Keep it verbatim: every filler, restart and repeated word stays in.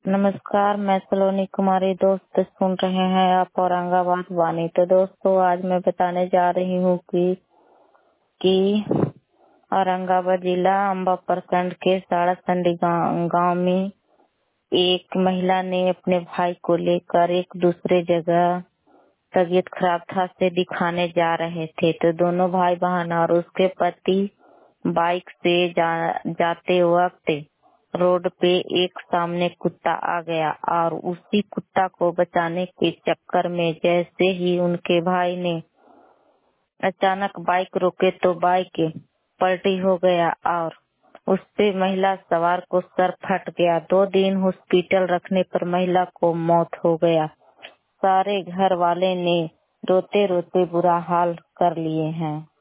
नमस्कार, मैं सलोनी कुमारी। दोस्त सुन रहे हैं आप औरंगाबाद वाणी। तो दोस्तों, आज मैं बताने जा रही हूँ कि कि औरंगाबाद जिला अंबा प्रखंड के साड़ासंडी गांव में एक महिला ने अपने भाई को लेकर एक दूसरे जगह तबीयत खराब था से दिखाने जा रहे थे। तो दोनों भाई बहन और उसके पति बाइक से जा, जाते वक्त रोड पे एक सामने कुत्ता आ गया और उसी कुत्ता को बचाने के चक्कर में जैसे ही उनके भाई ने अचानक बाइक रोके तो बाइक पलटी हो गया और उससे महिला सवार को सर फट गया। दो दिन हॉस्पिटल रखने पर महिला को मौत हो गया। सारे घर वाले ने रोते रोते बुरा हाल कर लिए हैं।